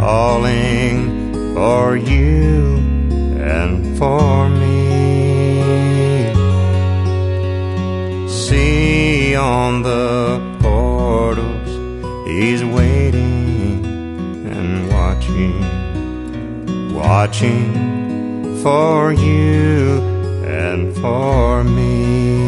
calling for you and for me. See on the portals, he's waiting and watching, watching for you and for me.